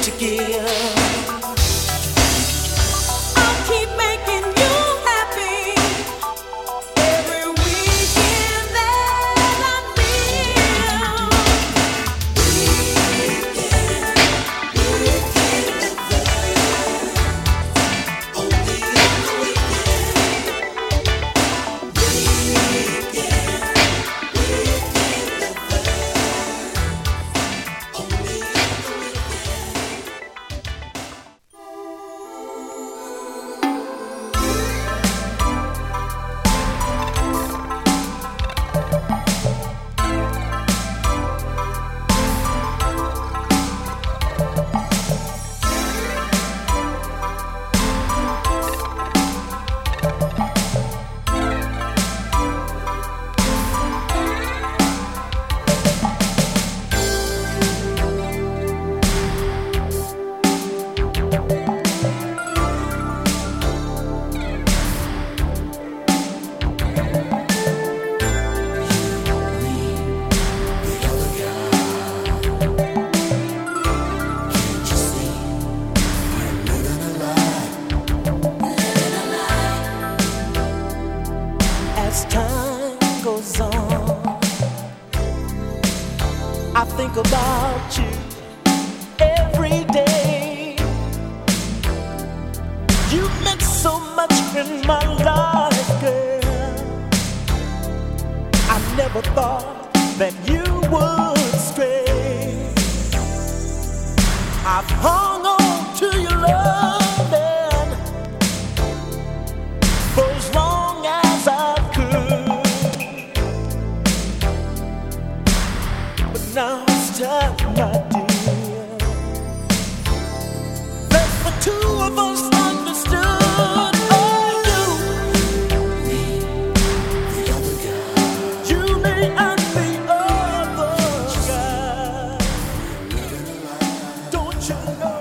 to give. I'll keep making you happy every weekend that I'm near. As time goes on, I think about you every day. You meant so much in my life, girl. I never thought that you would stray. I've hung on to your loving for as long as I could, but now it's time, my dear, that the two of us understood. Oh, you, me, and the other guy. Don't you know?